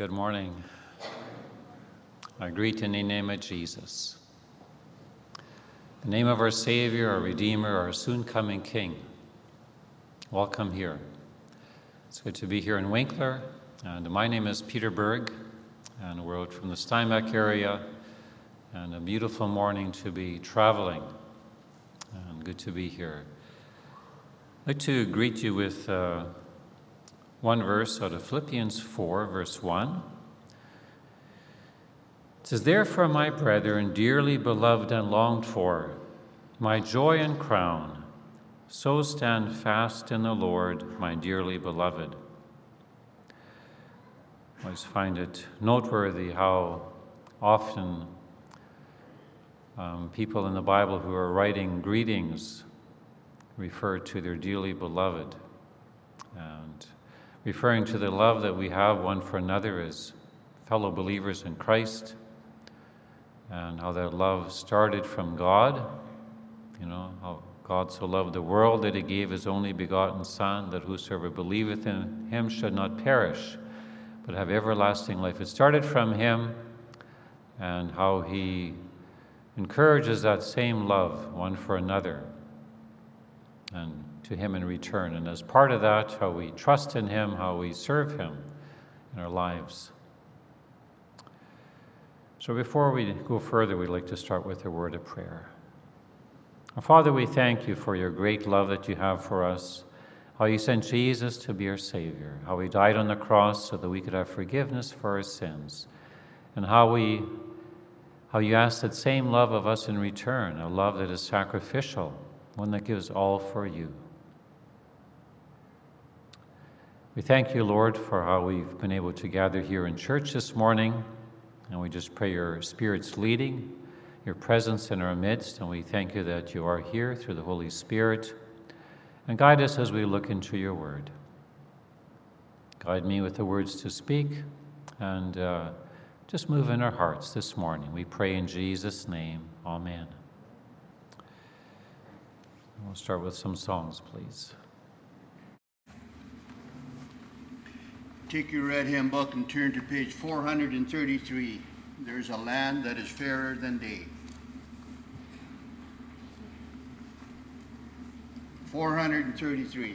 Good morning. I greet in the name of Jesus, the name of our Savior, our Redeemer, our soon-coming King. Welcome here. It's good to be here in Winkler, and my name is Peter Berg, and we're out from the Steinbach area, and a beautiful morning to be traveling, and good to be here. I'd like to greet you with one verse out of Philippians 4, verse 1. It says, "Therefore, my brethren, dearly beloved and longed for, my joy and crown, so stand fast in the Lord, my dearly beloved." I always find it noteworthy how often people in the Bible who are writing greetings refer to their dearly beloved, and referring to the love that we have one for another as fellow believers in Christ, and how that love started from God. You know, how God so loved the world that he gave his only begotten Son, that whosoever believeth in him should not perish, but have everlasting life. It started from him, and how he encourages that same love one for another, and to him in return. And as part of that, how we trust in him, how we serve him in our lives. So before we go further, we'd like to start with a word of prayer. Our Father, we thank you for your great love that you have for us, how you sent Jesus to be our Savior, how he died on the cross so that we could have forgiveness for our sins, and how you ask that same love of us in return, a love that is sacrificial, one that gives all for you. We thank you, Lord, for how we've been able to gather here in church this morning, and we just pray your Spirit's leading, your presence in our midst, and we thank you that you are here through the Holy Spirit, and guide us as we look into your word. Guide me with the words to speak, and just move in our hearts this morning. We pray in Jesus' name, amen. We'll start with some songs, please. Take your red hymn book and turn to page 433. There's a land that is fairer than day. 433.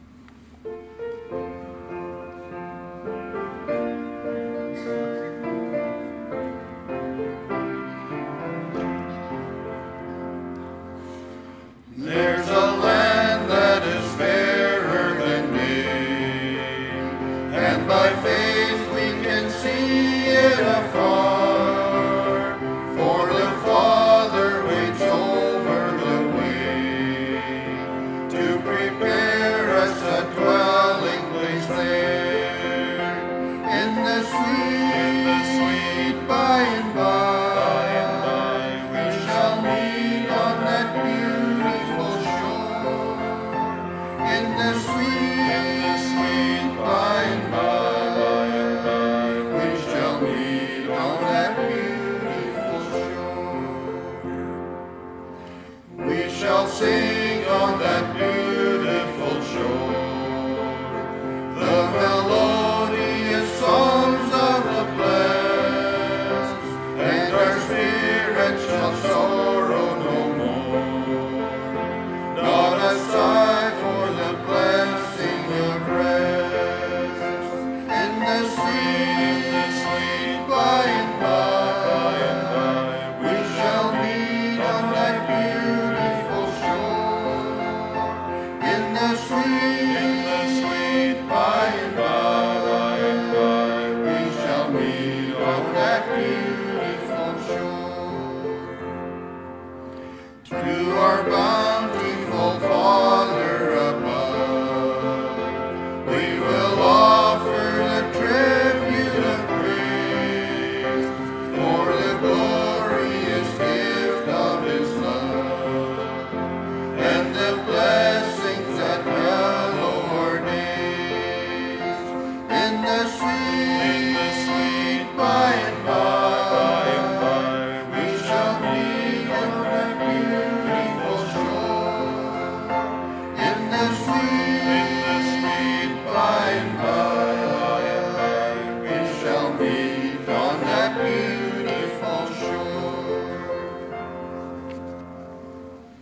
There's a land that is fairer than day, and by faith we can see it afar, for the Father waits over the way to prepare us a dwelling place there, in the sweet by and by. We shall meet on that beautiful shore, in the sweet by and by. We shall meet on that beautiful shore. We shall sing on that beautiful shore the melodious songs of the blessed, and our spirit shall sorrow no more, not a sigh for the blessing of rest, in the sweet by and by. We shall meet on that beautiful shore, in the sweet by and by. We shall meet on that beautiful shore. To our bountiful Father above, we will offer the tribute of praise for the glorious gift of his love, and the blessings that hallow our days, in the sweet by and by.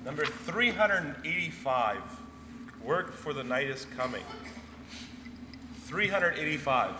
Number 385, Work for the Night is Coming. 385.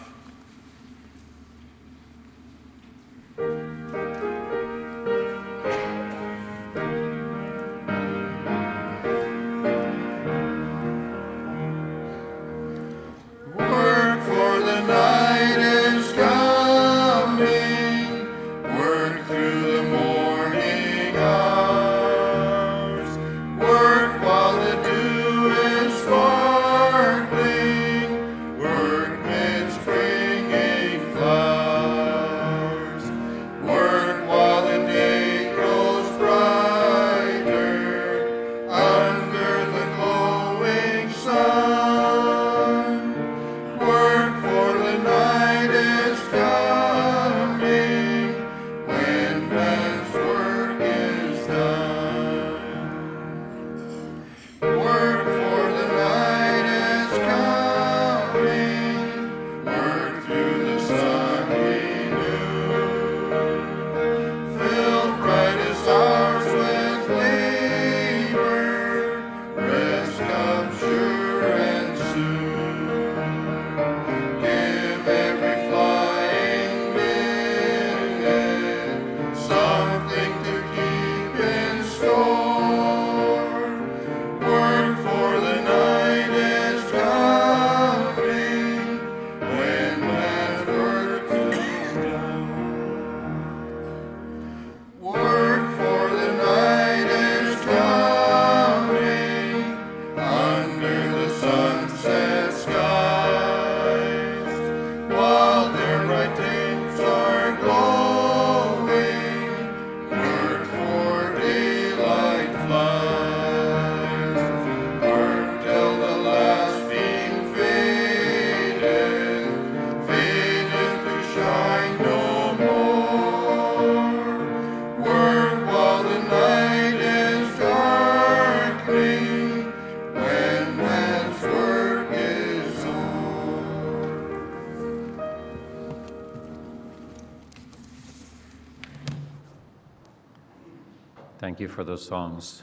Work for the night is coming. Work through the morning hours. Work while the dew is sparkling. Work mid springing flowers. Work while the day grows brighter under the glowing sun. Work for the night is coming when man's work is done. Work for the night is coming. Work through the sunny noon. Fill brightest hours with labor. Rest comes sure and soon. Give every flying minute something to keep in store. Work for the night is coming when man's work is done. Work for the night is coming under the sunset skies, while their bright tints are glowing. Work for daylight flies. Work till the last beam fadeth to shine no more. Work while the night is darkling, when man's work is o'er. Thank you for those songs.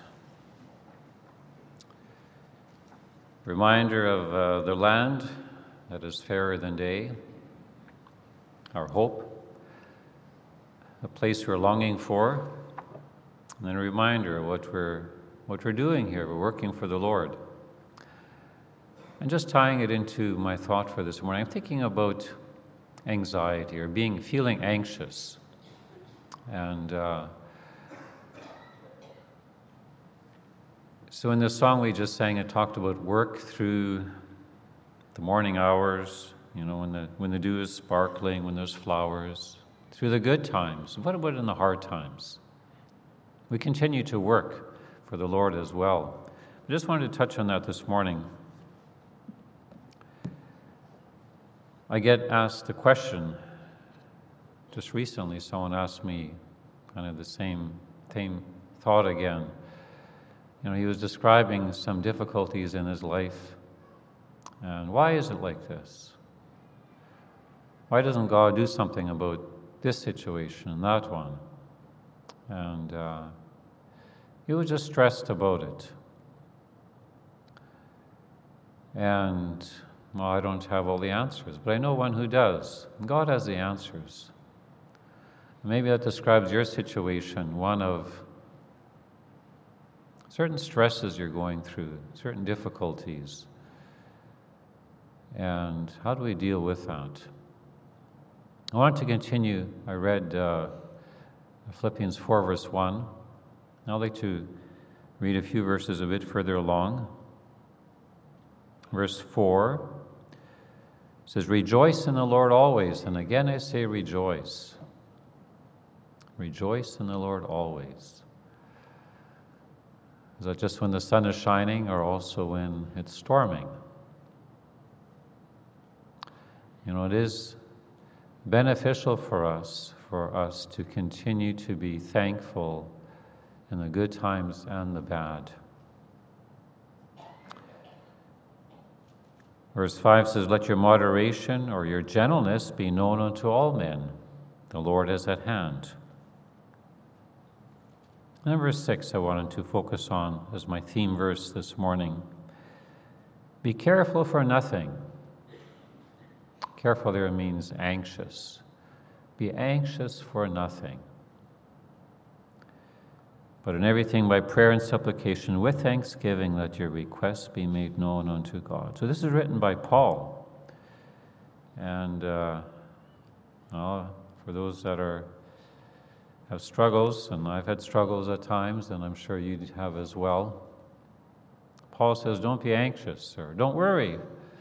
Reminder of the land that is fairer than day, our hope, a place we're longing for, and then a reminder of what we're doing here. We're working for the Lord. And just tying it into my thought for this morning, I'm thinking about anxiety or feeling anxious. And so in this song we just sang, it talked about work through the morning hours, when the dew is sparkling, when there's flowers, through the good times. What about in the hard times? We continue to work for the Lord as well. I just wanted to touch on that this morning. I get asked a question. Just recently, someone asked me kind of the same thought again. He was describing some difficulties in his life. And why is it like this? Why doesn't God do something about this situation and that one? And he was just stressed about it. And, well, I don't have all the answers, but I know one who does. God has the answers. Maybe that describes your situation, one of certain stresses you're going through, certain difficulties. And how do we deal with that? I want to continue. I read Philippians 4, verse 1. I'd like to read a few verses a bit further along. Verse 4 says, "Rejoice in the Lord always." And again I say rejoice. Rejoice in the Lord always. Is that just when the sun is shining or also when it's storming? It is beneficial for us to continue to be thankful in the good times and the bad. Verse 5 says, "Let your moderation or your gentleness be known unto all men. The Lord is at hand." And verse 6 I wanted to focus on as my theme verse this morning. Be careful for nothing. Careful there means anxious. Be anxious for nothing. But in everything by prayer and supplication with thanksgiving let your requests be made known unto God. So this is written by Paul. And for those that have struggles, and I've had struggles at times, and I'm sure you have as well, Paul says, don't be anxious, or don't worry.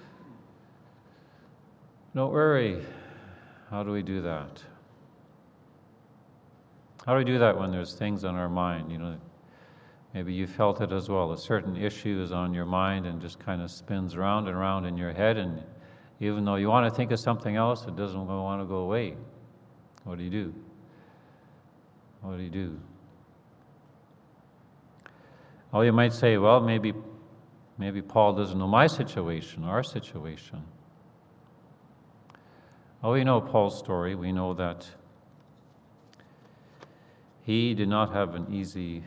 Don't worry. How do we do that? How do we do that when there's things on our mind? You know, maybe you felt it as well. A certain issue is on your mind and just kind of spins around and around in your head, and even though you want to think of something else, it doesn't want to go away. What do you do? What do you do? Oh, you might say, well, maybe Paul doesn't know my situation, our situation. Oh, we know Paul's story. We know that he did not have an easy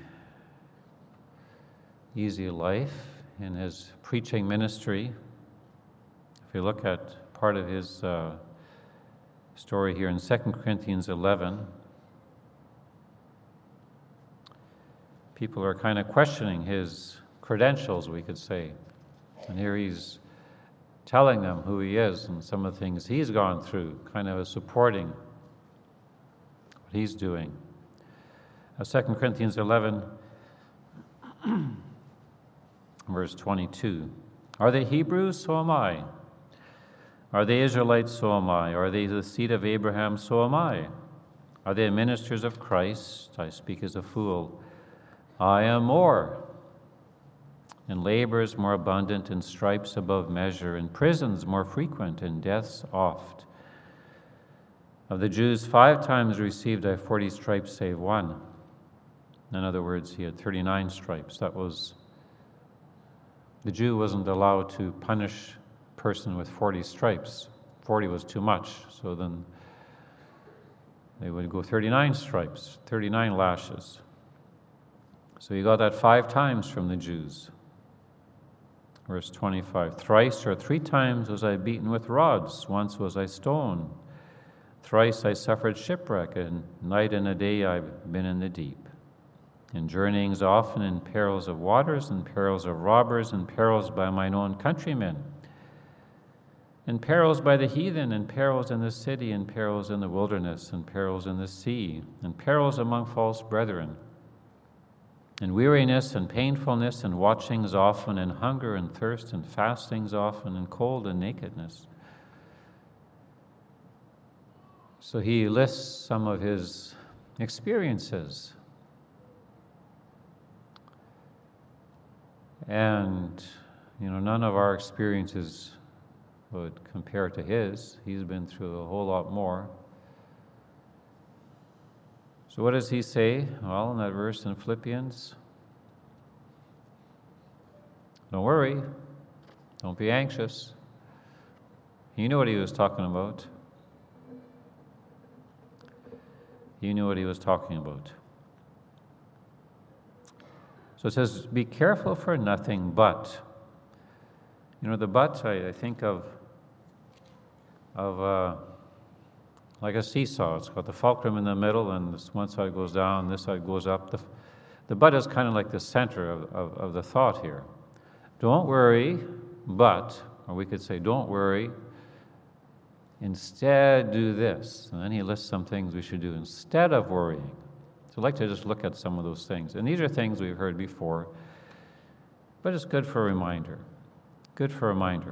life in his preaching ministry. If you look at part of his story here in 2 Corinthians 11, people are kind of questioning his credentials, we could say. And here he's telling them who he is and some of the things he's gone through, kind of supporting what he's doing. 2 Corinthians 11, verse 22. Are they Hebrews? So am I. Are they Israelites? So am I. Are they the seed of Abraham? So am I. Are they ministers of Christ? I speak as a fool. I am more. In labors more abundant, in stripes above measure, in prisons more frequent, in deaths oft. Of the Jews 5 times received I 40 stripes save one. In other words, he had 39 stripes. That was, the Jew wasn't allowed to punish a person with 40 stripes. 40 was too much, so then they would go 39 stripes, 39 lashes. So he got that 5 times from the Jews. Verse 25, thrice or 3 times was I beaten with rods, once was I stoned. Thrice I suffered shipwreck, and night and a day I've been in the deep. In journeyings often, in perils of waters, in perils of robbers, in perils by mine own countrymen, in perils by the heathen, in perils in the city, in perils in the wilderness, in perils in the sea, in perils among false brethren, in weariness and painfulness, and watchings often, and hunger and thirst, and fastings often, and cold and nakedness. So he lists some of his experiences. And, none of our experiences would compare to his. He's been through a whole lot more. So what does he say? Well, in that verse in Philippians, don't worry, don't be anxious. He knew what he was talking about. He knew what he was talking about. So it says, be careful for nothing but. The but, I think of like a seesaw. It's got the fulcrum in the middle, and this one side goes down, this side goes up. The but is kind of like the center of the thought here. Don't worry, but, or we could say, don't worry, instead do this. And then he lists some things we should do instead of worrying. So I'd like to just look at some of those things. And these are things we've heard before, but it's good for a reminder. Good for a reminder.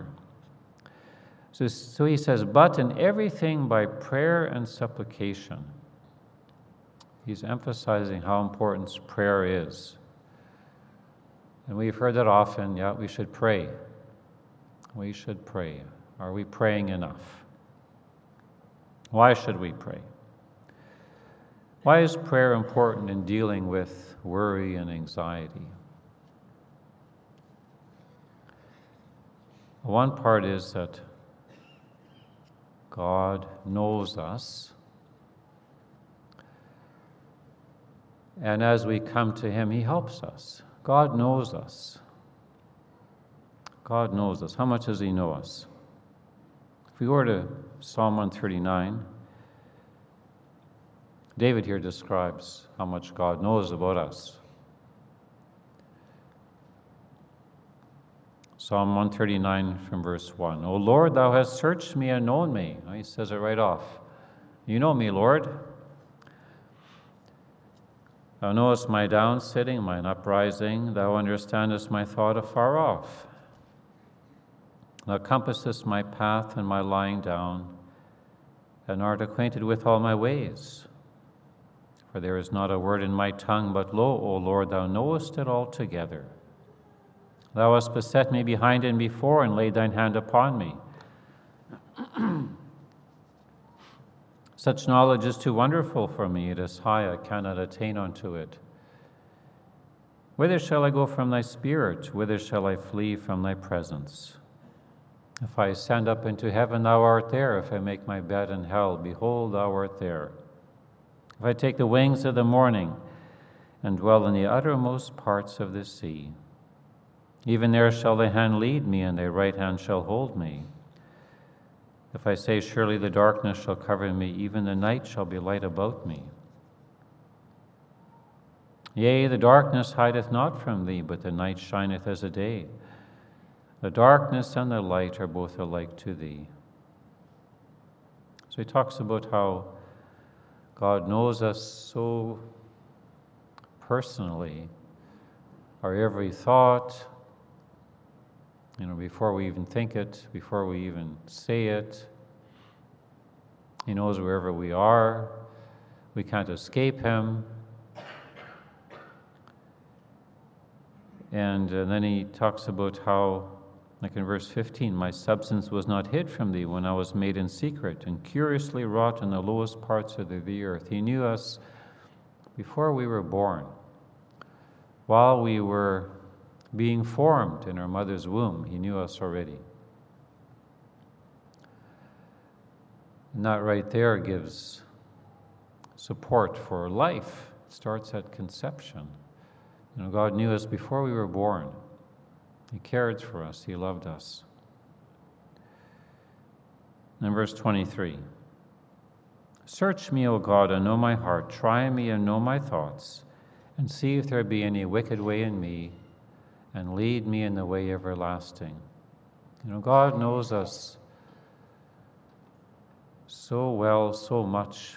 So he says, but in everything by prayer and supplication. He's emphasizing how important prayer is. And we've heard that often, yeah, we should pray. We should pray. Are we praying enough? Why should we pray? Why is prayer important in dealing with worry and anxiety? One part is that God knows us. And as we come to Him, He helps us. God knows us. God knows us. How much does He know us? If we go to Psalm 139, David here describes how much God knows about us. Psalm 139 from verse 1. O Lord, thou hast searched me and known me. He says it right off. You know me, Lord. Thou knowest my down sitting, mine uprising. Thou understandest my thought afar off. Thou compassest my path and my lying down, and art acquainted with all my ways. For there is not a word in my tongue, but lo, O Lord, thou knowest it altogether. Thou hast beset me behind and before, and laid thine hand upon me. Such knowledge is too wonderful for me. It is high, I cannot attain unto it. Whither shall I go from thy spirit? Whither shall I flee from thy presence? If I ascend up into heaven, thou art there. If I make my bed in hell, behold, thou art there. If I take the wings of the morning and dwell in the uttermost parts of the sea, even there shall thy hand lead me, and thy right hand shall hold me. If I say, surely the darkness shall cover me, even the night shall be light about me. Yea, the darkness hideth not from thee, but the night shineth as a day. The darkness and the light are both alike to thee. So he talks about how God knows us so personally, our every thought, before we even think it, before we even say it. He knows wherever we are. We can't escape Him. And then he talks about how, like in verse 15, my substance was not hid from thee when I was made in secret and curiously wrought in the lowest parts of the earth. He knew us before we were born, while we were being formed in our mother's womb. He knew us already. And that right there gives support for life. It starts at conception. God knew us before we were born. He cared for us. He loved us. And verse 23. Search me, O God, and know my heart. Try me and know my thoughts, and see if there be any wicked way in me, and lead me in the way everlasting. God knows us so well, so much.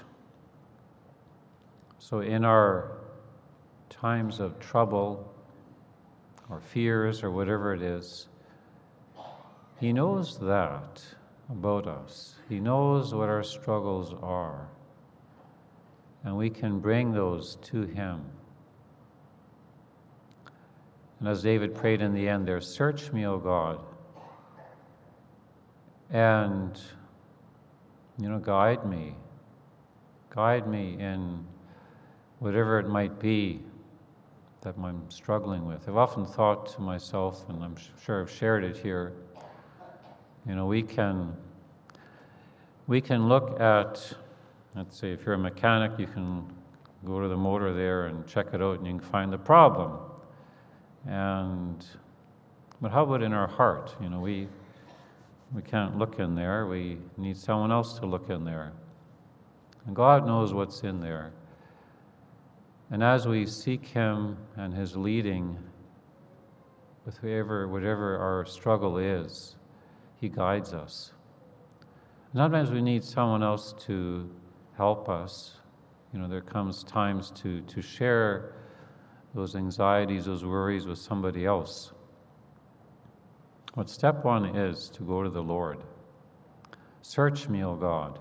So in our times of trouble or fears or whatever it is, He knows that about us. He knows what our struggles are. And we can bring those to Him. And as David prayed in the end there, search me, O God, and, guide me. Guide me in whatever it might be that I'm struggling with. I've often thought to myself, and I'm sure I've shared it here, we can look at, let's say, if you're a mechanic, you can go to the motor there and check it out and you can find the problem. But how about in our heart? We can't look in there. We need someone else to look in there. And God knows what's in there. And as we seek Him and His leading with whatever our struggle is, He guides us. Sometimes we need someone else to help us. There comes times to share those anxieties, those worries with somebody else. But step one is to go to the Lord. Search me, O God.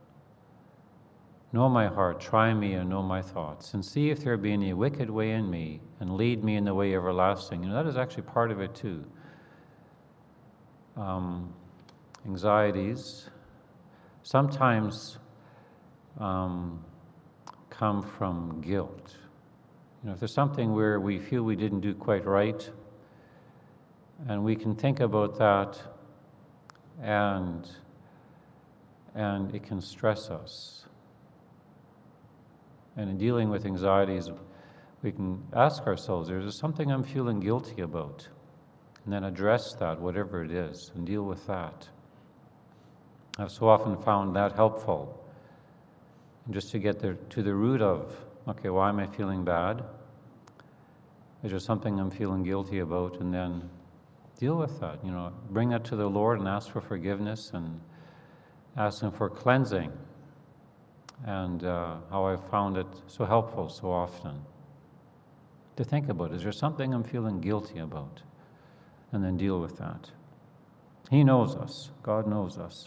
Know my heart, try me and know my thoughts, and see if there be any wicked way in me, and lead me in the way everlasting. That is actually part of it too. Anxieties sometimes come from guilt. If there's something where we feel we didn't do quite right, and we can think about that, and it can stress us. And in dealing with anxieties, we can ask ourselves, is there something I'm feeling guilty about? And then address that, whatever it is, and deal with that. I've so often found that helpful. And just to get to the root of, okay, why am I feeling bad? Is there something I'm feeling guilty about? And then deal with that, bring that to the Lord and ask for forgiveness and ask Him for cleansing. And how I've found it so helpful so often. To think about, is there something I'm feeling guilty about? And then deal with that. He knows us. God knows us.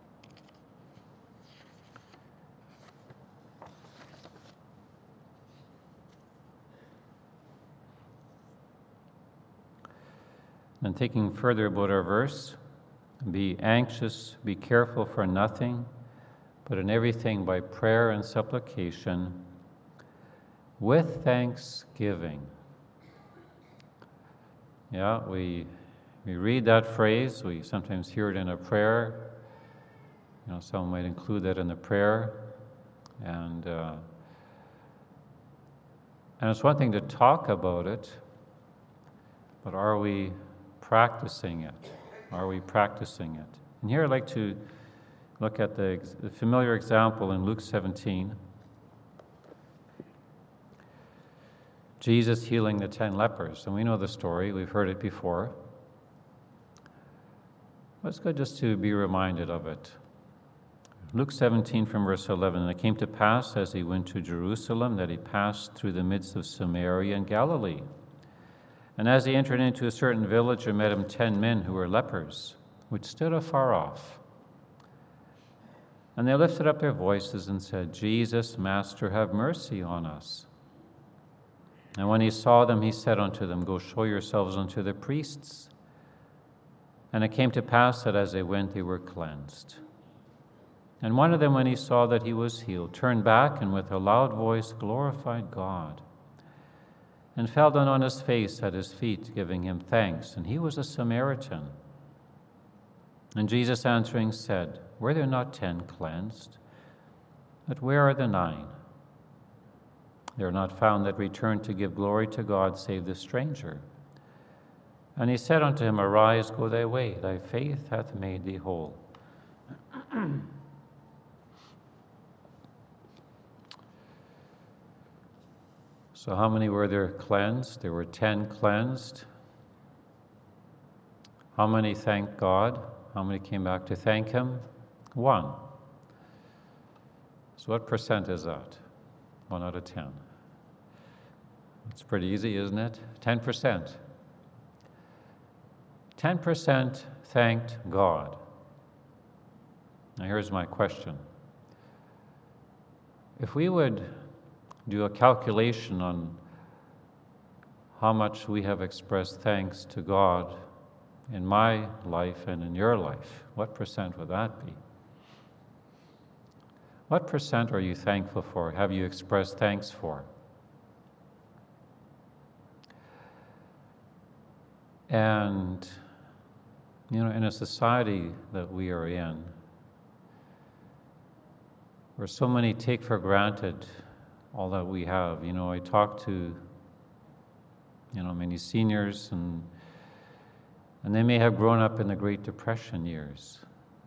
And thinking further about our verse, be anxious, be careful for nothing, but in everything by prayer and supplication, with thanksgiving. Yeah, we read that phrase, we sometimes hear it in a prayer. Some might include that in the prayer. And it's one thing to talk about it, but are we practicing it? Are we practicing it? And here I'd like to look at the familiar example in Luke 17. Jesus healing the 10 lepers. And we know the story, we've heard it before. But it's good just to be reminded of it. Luke 17 from verse 11, and it came to pass as he went to Jerusalem that he passed through the midst of Samaria and Galilee. And as he entered into a certain village, there met him 10 men who were lepers, which stood afar off. And they lifted up their voices and said, Jesus, Master, have mercy on us. And when he saw them, he said unto them, Go show yourselves unto the priests. And it came to pass that as they went, they were cleansed. And one of them, when he saw that he was healed, turned back and with a loud voice glorified God, and fell down on his face at his feet, giving him thanks. And he was a Samaritan. And Jesus answering said, Were there not 10 cleansed? But where are the 9? They are not found that returned to give glory to God, save the stranger. And he said unto him, Arise, go thy way, thy faith hath made thee whole. So how many were there cleansed? There were 10 cleansed. How many thanked God? How many came back to thank Him? 1. So what percent is that? 1 out of 10. It's pretty easy, isn't it? 10%. 10% thanked God. Now here's my question. If we would do a calculation on how much we have expressed thanks to God in my life and in your life, what percent would that be? What percent are you thankful for? Have you expressed thanks for? And, in a society that we are in, where so many take for granted all that we have. I talk to, many seniors, and they may have grown up in the Great Depression years.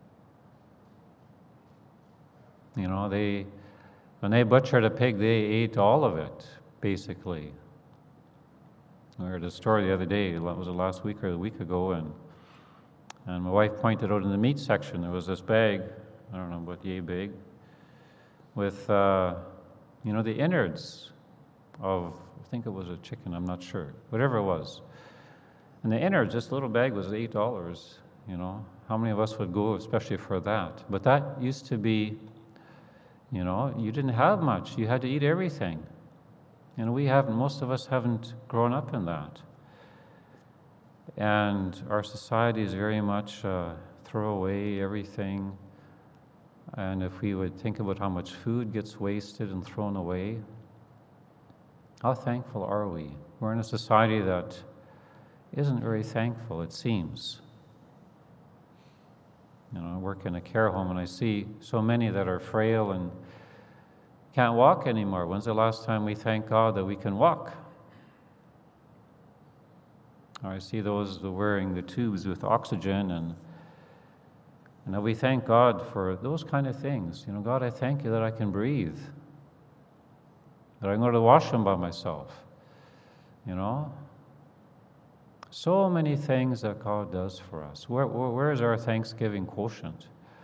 When they butchered a pig, they ate all of it, basically. I heard a story the other day, was it last week or the week ago, and my wife pointed out in the meat section, there was this bag, I don't know, about yay big, with the innards of, I think it was a chicken, I'm not sure, whatever it was. And the innards, this little bag was $8, How many of us would go especially for that? But that used to be, you didn't have much. You had to eat everything. Most of us haven't grown up in that. And our society is very much throw away everything. And if we would think about how much food gets wasted and thrown away, how thankful are we? We're in a society that isn't very thankful, it seems. I work in a care home and I see so many that are frail and can't walk anymore. When's the last time we thank God that we can walk? Or I see those wearing the tubes with oxygen, and we thank God for those kind of things. God, I thank you that I can breathe, that I can go to the washroom by myself. So many things that God does for us. Where is our thanksgiving quotient?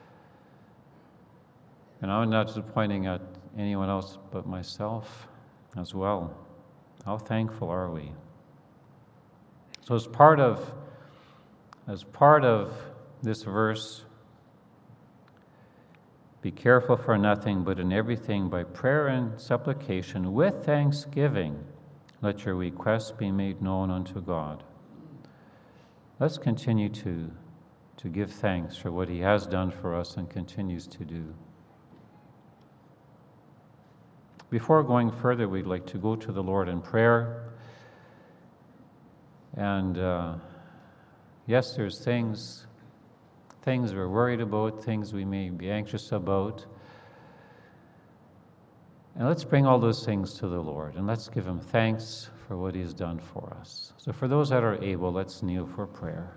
And I'm not just pointing at anyone else but myself as well. How thankful are we? So as part of this verse, be careful for nothing, but in everything by prayer and supplication with thanksgiving, let your requests be made known unto God. Let's continue to give thanks for what He has done for us and continues to do. Before going further, we'd like to go to the Lord in prayer. And yes, there's things we're worried about, things we may be anxious about. And let's bring all those things to the Lord, and let's give Him thanks for what He has done for us. So for those that are able, let's kneel for prayer.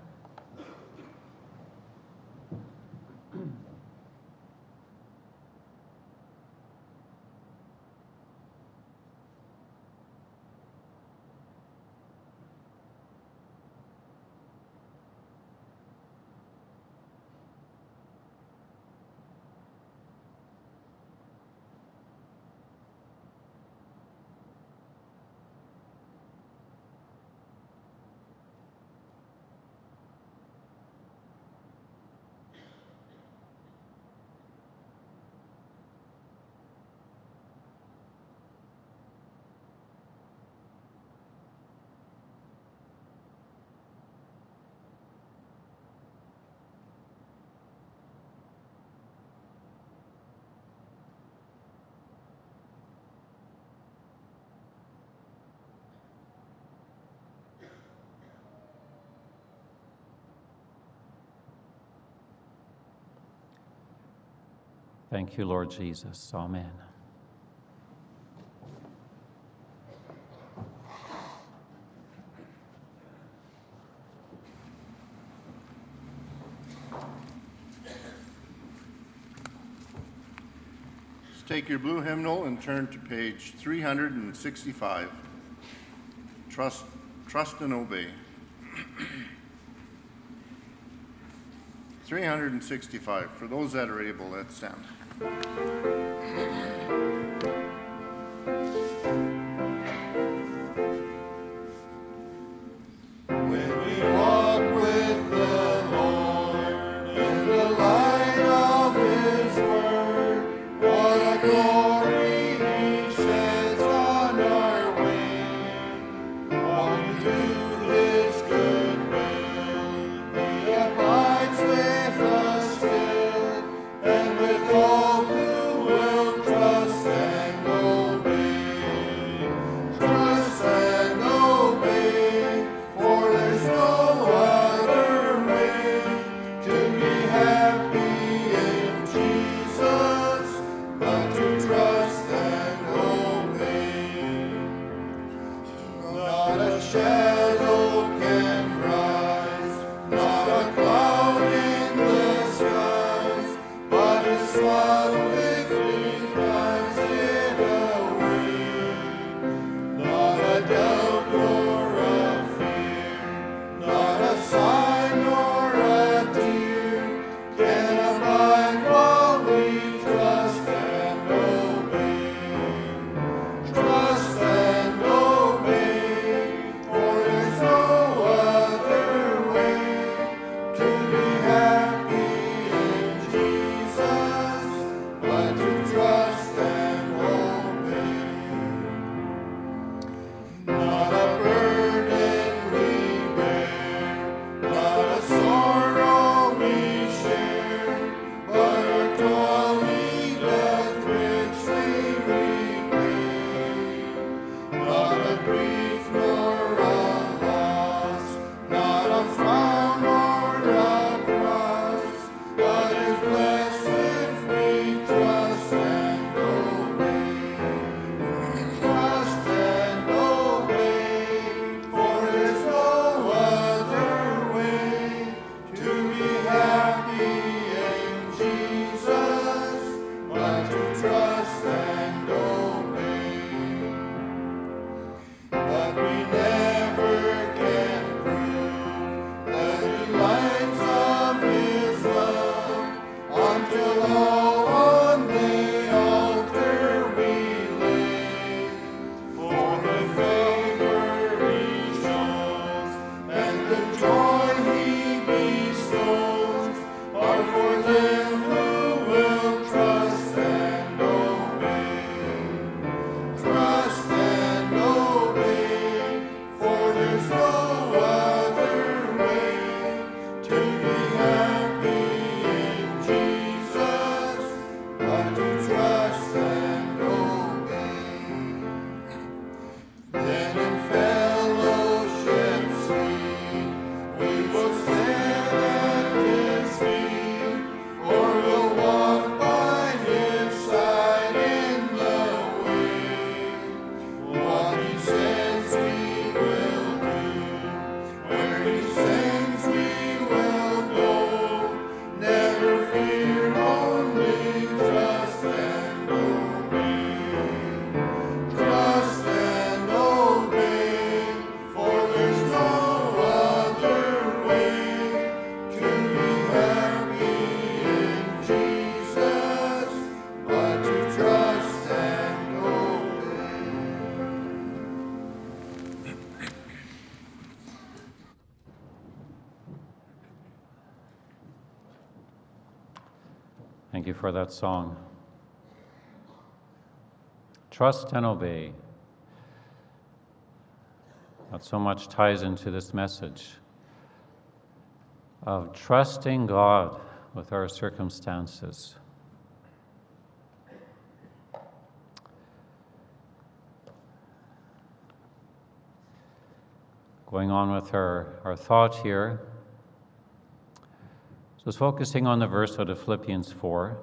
Thank you, Lord Jesus. Amen. Take your blue hymnal and turn to page 365. Trust and obey. 365. For those that are able, let's stand. With all who will trust. Thank you for that song. Trust and obey. That so much ties into this message of trusting God with our circumstances. Going on with our thought here. So it's focusing on the verse out of Philippians 4.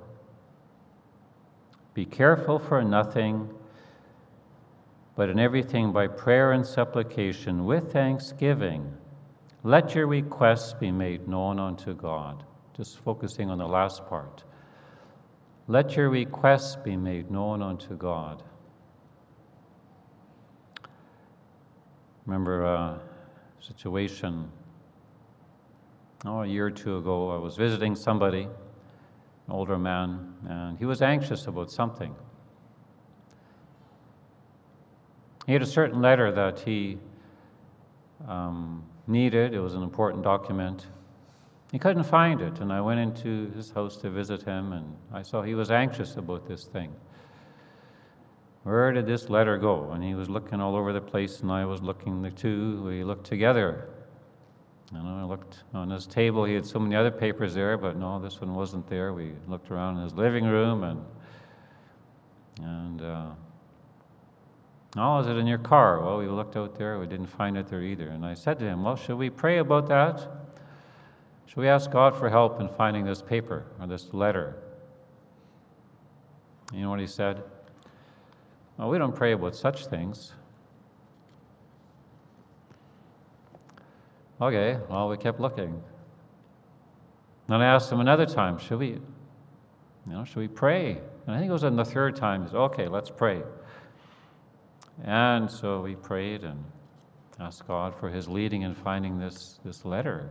Be careful for nothing, but in everything by prayer and supplication with thanksgiving, let your requests be made known unto God. Just focusing on the last part. Let your requests be made known unto God. Remember a situation, a year or two ago, I was visiting somebody, an older man, and he was anxious about something. He had a certain letter that he needed. It was an important document. He couldn't find it, and I went into his house to visit him, and I saw he was anxious about this thing. Where did this letter go? And he was looking all over the place, and I was looking too. We looked together. And I looked on his table. He had so many other papers there, but no, this one wasn't there. We looked around in his living room, and oh, is it in your car? Well, we looked out there. We didn't find it there either. And I said to him, well, should we pray about that? Should we ask God for help in finding this paper or this letter? You know what he said? Well, we don't pray about such things. Okay, well, we kept looking. Then I asked him another time, should we pray? And I think it was on the third time, he said, okay, let's pray. And so we prayed and asked God for his leading in finding this letter.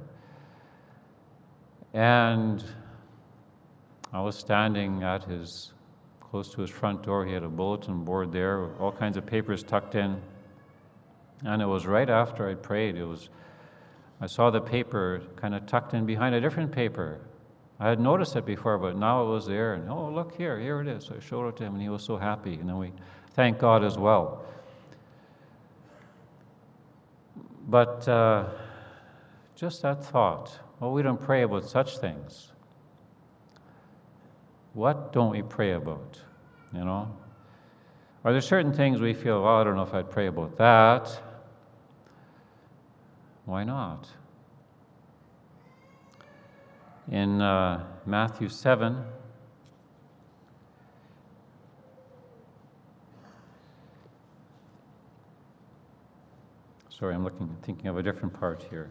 And I was standing at close to his front door. He had a bulletin board there with all kinds of papers tucked in. And it was right after I prayed. I saw the paper kind of tucked in behind a different paper. I had noticed it before, but now it was there. And, oh, look here it is. So I showed it to him, and he was so happy. And then we thanked God as well. But just that thought, well, we don't pray about such things. What don't we pray about, Are there certain things we feel, well, I don't know if I'd pray about that. Why not? In Matthew 7, sorry, I'm thinking of a different part here.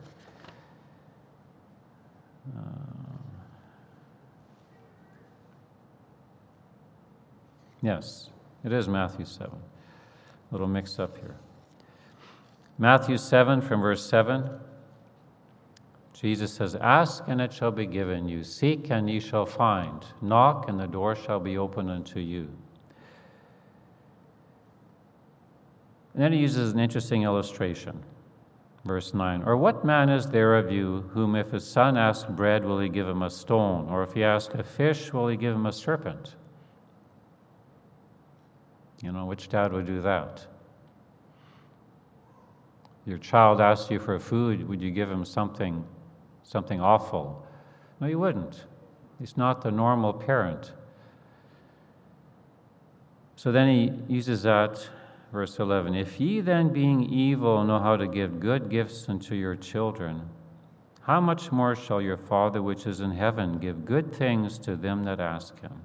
Yes, it is Matthew 7. A little mixed up here. Matthew 7 from verse 7. Jesus says, ask and it shall be given you. Seek and ye shall find. Knock and the door shall be opened unto you. And then he uses an interesting illustration. Verse 9, or what man is there of you whom if his son asks bread, will he give him a stone? Or if he asks a fish, will he give him a serpent? Which dad would do that? Your child asks you for food, would you give him something awful? No, you wouldn't. He's not the normal parent. So then he uses that, verse 11, if ye then being evil know how to give good gifts unto your children, how much more shall your Father which is in heaven give good things to them that ask him?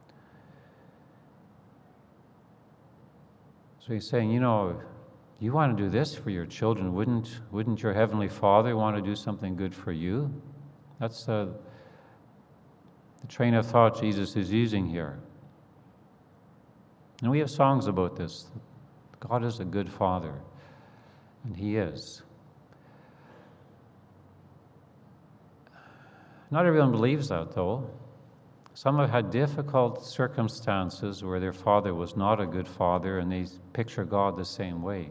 So he's saying, you want to do this for your children, wouldn't your Heavenly Father want to do something good for you? That's the train of thought Jesus is using here. And we have songs about this. God is a good Father, and He is. Not everyone believes that, though. Some have had difficult circumstances where their father was not a good father, and they picture God the same way.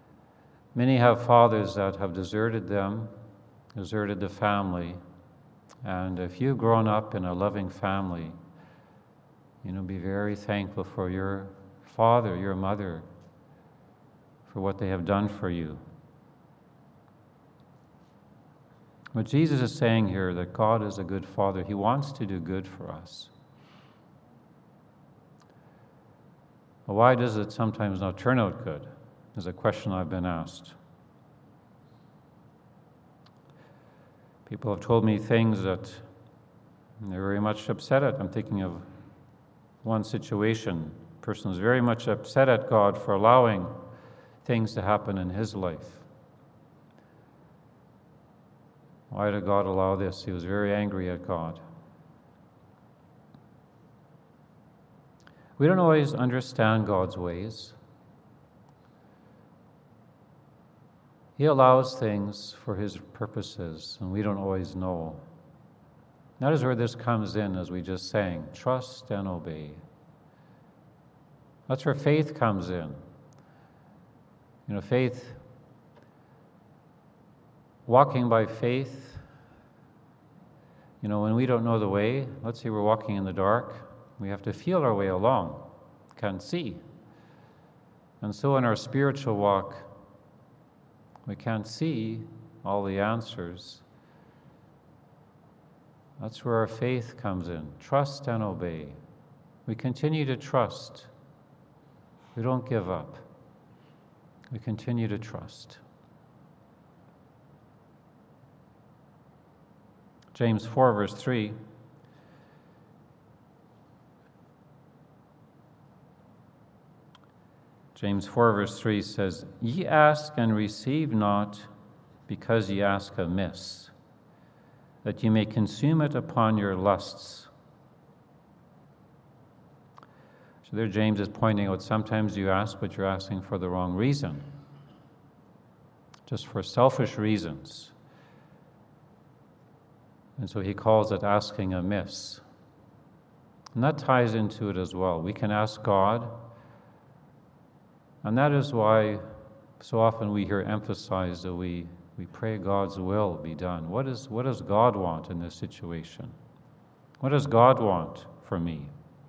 Many have fathers that have deserted them, deserted the family, And if you've grown up in a loving family, be very thankful for your father, your mother, for what they have done for you. What Jesus is saying here, that God is a good Father. He wants to do good for us. But why does it sometimes not turn out good? Is a question I've been asked. People have told me things that they're very much upset at. I'm thinking of one situation. A person is very much upset at God for allowing things to happen in his life. Why did God allow this? He was very angry at God. We don't always understand God's ways. He allows things for His purposes, and we don't always know. That is where this comes in, as we just sang. Trust and obey. That's where faith comes in. Faith, walking by faith, when we don't know the way, let's say we're walking in the dark, we have to feel our way along, can't see. And so in our spiritual walk, we can't see all the answers. That's where our faith comes in. Trust and obey. We continue to trust. We don't give up. We continue to trust. James 4, verse 3. James 4, verse 3 says, Ye ask and receive not, because ye ask amiss, that ye may consume it upon your lusts. So there James is pointing out sometimes you ask, but you're asking for the wrong reason, just for selfish reasons. And so he calls it asking amiss. And that ties into it as well. We can ask God, and that is why so often we hear emphasized that we pray God's will be done. What does God want in this situation? What does God want for me?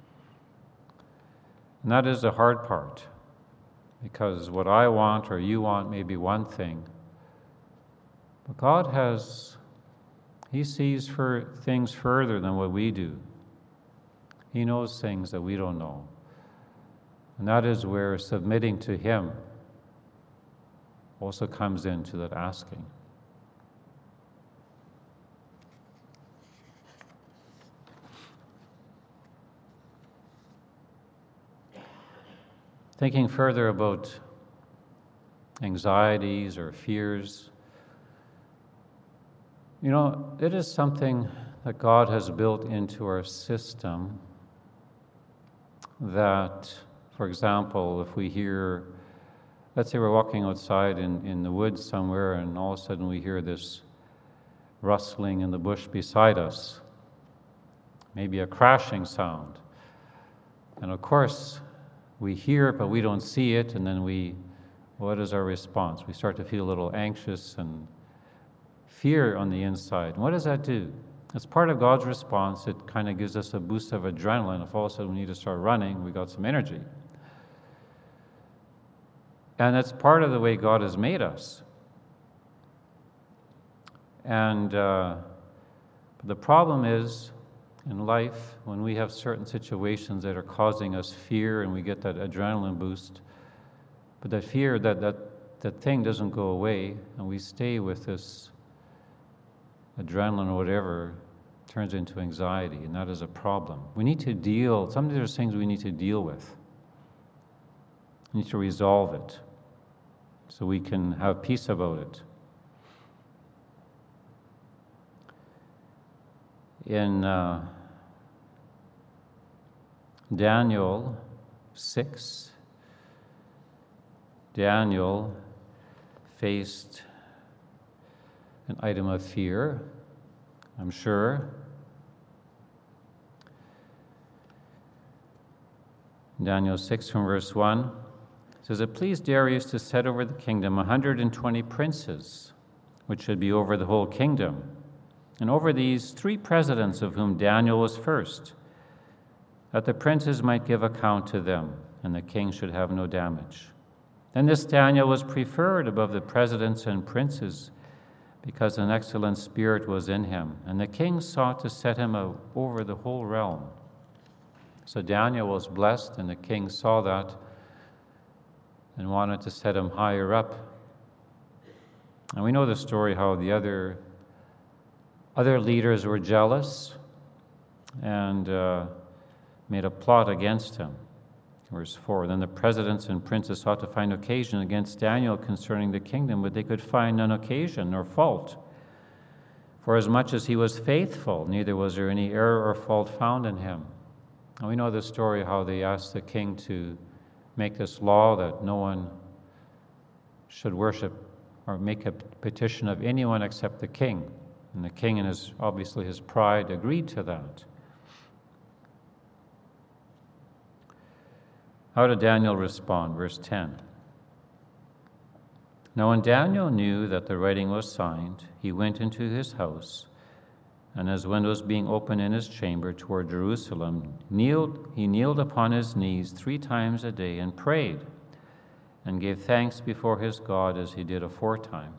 And that is the hard part, because what I want or you want may be one thing, but God He sees for things further than what we do. He knows things that we don't know. And that is where submitting to Him also comes into that asking. Thinking further about anxieties or fears, it is something that God has built into our system that, for example, if we hear, let's say we're walking outside in the woods somewhere and all of a sudden we hear this rustling in the bush beside us, maybe a crashing sound. And of course, we hear it, but we don't see it, and then what is our response? We start to feel a little anxious and fear on the inside. And what does that do? It's part of God's response. It kind of gives us a boost of adrenaline. If all of a sudden we need to start running, we got some energy. And that's part of the way God has made us. And the problem is, in life, when we have certain situations that are causing us fear and we get that adrenaline boost, but that fear, that thing doesn't go away, and we stay with this adrenaline or whatever, turns into anxiety, and that is a problem. We need to deal, some of these are things we need to deal with. We need to resolve it so we can have peace about it. In Daniel 6, Daniel faced an item of fear, I'm sure. Daniel 6 from verse 1 says, It pleased Darius to set over the kingdom 120 princes, which should be over the whole kingdom. and over these 3 presidents, of whom Daniel was first, that the princes might give account to them, and the king should have no damage. Then this Daniel was preferred above the presidents and princes, because an excellent spirit was in him, and the king sought to set him over the whole realm. So Daniel was blessed, and the king saw that and wanted to set him higher up. And we know the story how the other leaders were jealous and made a plot against him. Verse 4, then the presidents and princes sought to find occasion against Daniel concerning the kingdom, but they could find none occasion nor fault. For as much as he was faithful, neither was there any error or fault found in him. And we know the story how they asked the king to make this law that no one should worship or make a petition of anyone except the king. And the king, in obviously his pride, agreed to that. How did Daniel respond? Verse 10. Now when Daniel knew that the writing was signed, he went into his house, and his windows being open in his chamber toward Jerusalem, he kneeled upon his knees 3 times a day and prayed, and gave thanks before his God as he did aforetime.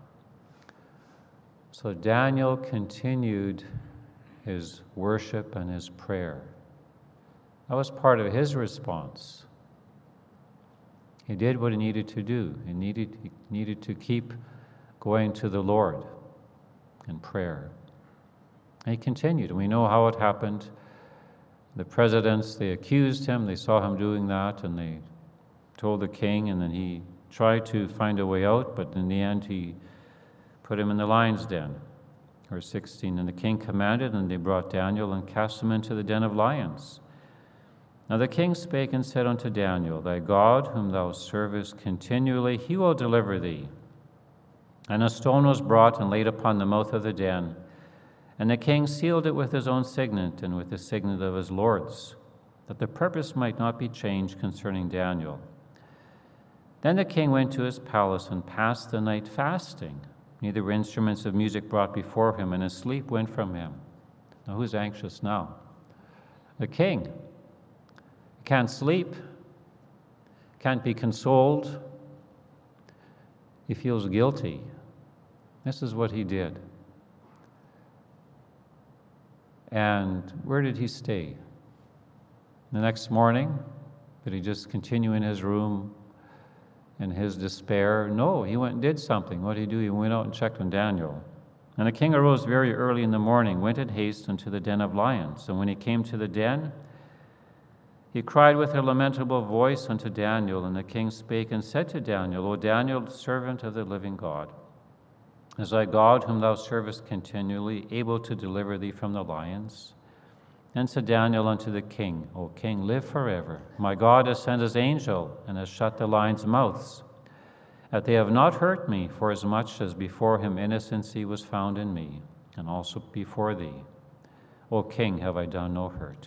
So Daniel continued his worship and his prayer. That was part of his response. He did what he needed to do. He needed to keep going to the Lord in prayer. And he continued, and we know how it happened. The presidents, they accused him, they saw him doing that, and they told the king, and then he tried to find a way out, but in the end he put him in the lion's den. Verse 16, and the king commanded, and they brought Daniel and cast him into the den of lions. Now the king spake and said unto Daniel, thy God, whom thou servest continually, he will deliver thee. And a stone was brought and laid upon the mouth of the den, and the king sealed it with his own signet and with the signet of his lords, that the purpose might not be changed concerning Daniel. Then the king went to his palace and passed the night fasting. Neither were instruments of music brought before him, and his sleep went from him. Now who's anxious now? The king. Can't sleep, can't be consoled. He feels guilty. This is what he did. And where did he stay? The next morning, did he just continue in his room in his despair? No, he went and did something. What did he do? He went out and checked on Daniel. And the king arose very early in the morning, went in haste unto the den of lions. And when he came to the den, he cried with a lamentable voice unto Daniel, and the king spake and said to Daniel, O Daniel, servant of the living God, is thy God, whom thou servest continually, able to deliver thee from the lions? Then said Daniel unto the king, O king, live forever. My God has sent his angel, and has shut the lions' mouths, that they have not hurt me, for as much as before him innocency was found in me, and also before thee. O king, have I done no hurt?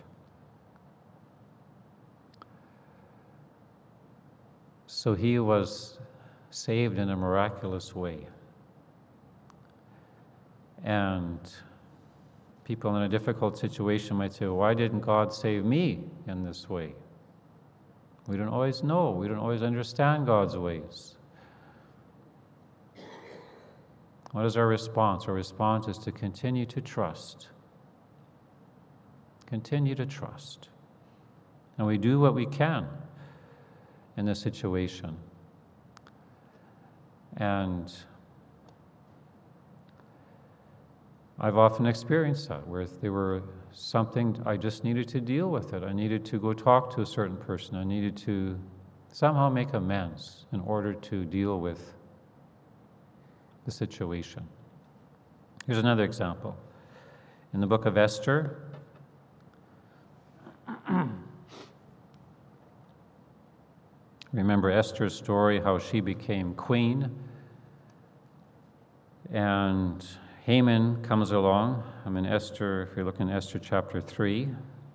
So he was saved in a miraculous way. And people in a difficult situation might say, well, why didn't God save me in this way? We don't always know. We don't always understand God's ways. What is our response? Our response is to continue to trust. Continue to trust. And we do what we can in this situation. And I've often experienced that, where there were something, I just needed to deal with it. I needed to go talk to a certain person. I needed to somehow make amends in order to deal with the situation. Here's another example. In the book of Esther, remember Esther's story, how she became queen, and Haman comes along. I'm in Esther, if you're looking at Esther chapter 3.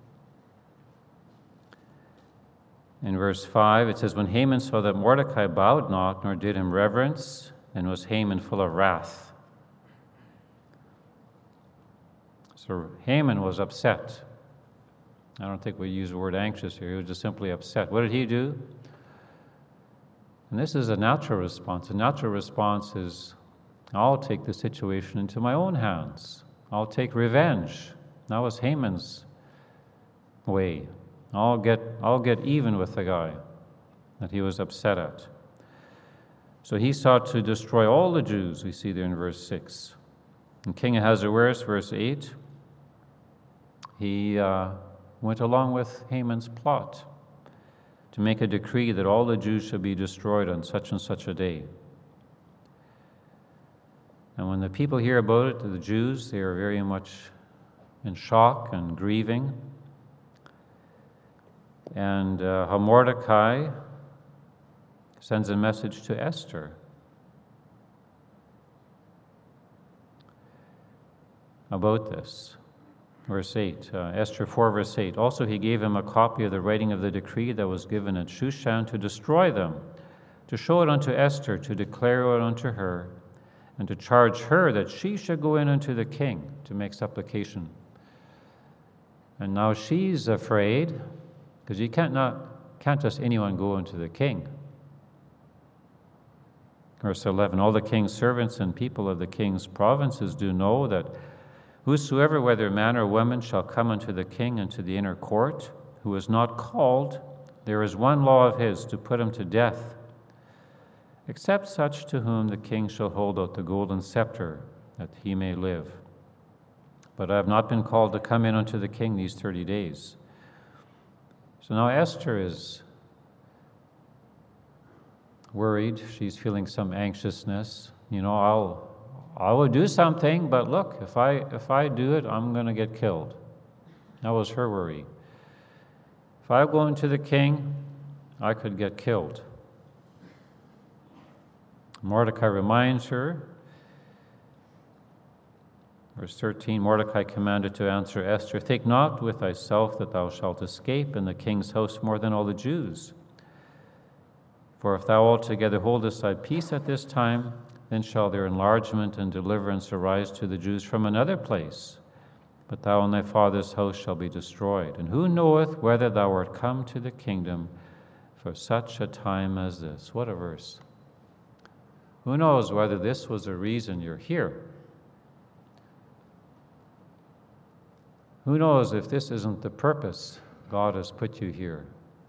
In verse 5, it says, when Haman saw that Mordecai bowed not, nor did him reverence, then was Haman full of wrath. So Haman was upset. I don't think we use the word anxious here. He was just simply upset. What did he do? And this is a natural response. A natural response is, I'll take the situation into my own hands. I'll take revenge. That was Haman's way. I'll get even with the guy that he was upset at. So he sought to destroy all the Jews, we see there in verse 6. And King Ahasuerus, verse 8, he went along with Haman's plot to make a decree that all the Jews should be destroyed on such and such a day. And when the people hear about it, the Jews, they are very much in shock and grieving. And Mordecai sends a message to Esther about this. Verse 8, Esther 4, verse 8. Also he gave him a copy of the writing of the decree that was given at Shushan to destroy them, to show it unto Esther, to declare it unto her, and to charge her that she should go in unto the king to make supplication. And now she's afraid, because you can't just anyone go unto the king. Verse 11, all the king's servants and people of the king's provinces do know that whosoever, whether man or woman, shall come unto the king into the inner court, who is not called, there is one law of his, to put him to death, except such to whom the king shall hold out the golden scepter, that he may live. But I have not been called to come in unto the king these 30 days. So now Esther is worried. She's feeling some anxiousness. I will do something, but look, if I do it, I'm going to get killed. That was her worry. If I go into the king, I could get killed. Mordecai reminds her. Verse 13, Mordecai commanded to answer Esther, think not with thyself that thou shalt escape in the king's house more than all the Jews. For if thou altogether holdest thy peace at this time, then shall their enlargement and deliverance arise to the Jews from another place. But thou and thy father's house shall be destroyed. And who knoweth whether thou art come to the kingdom for such a time as this? What a verse. Who knows whether this was the reason you're here? Who knows if this isn't the purpose God has put you here?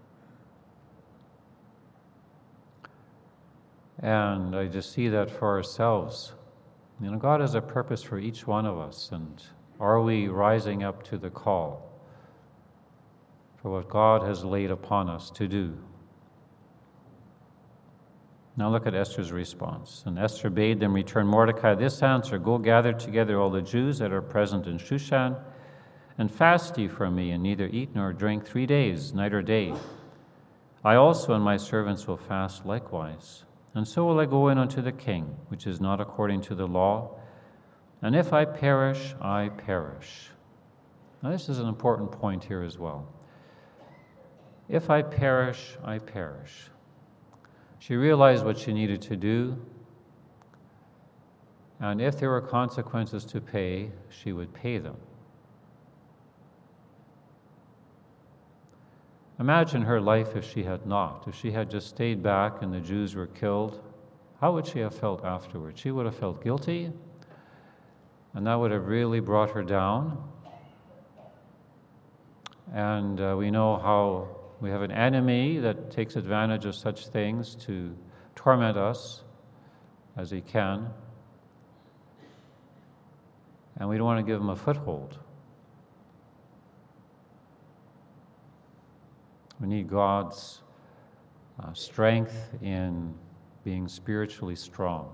And I just see that for ourselves. God has a purpose for each one of us, and are we rising up to the call for what God has laid upon us to do? Now look at Esther's response. And Esther bade them return Mordecai this answer, go gather together all the Jews that are present in Shushan, and fast ye for me, and neither eat nor drink 3 days, night or day. I also and my servants will fast likewise. And so will I go in unto the king, which is not according to the law. And if I perish, I perish. Now this is an important point here as well. If I perish, I perish. She realized what she needed to do, and if there were consequences to pay, she would pay them. Imagine her life if she had not. If she had just stayed back and the Jews were killed, how would she have felt afterwards? She would have felt guilty, and that would have really brought her down. And we know how we have an enemy that takes advantage of such things to torment us as he can. And we don't want to give him a foothold. We need God's strength in being spiritually strong.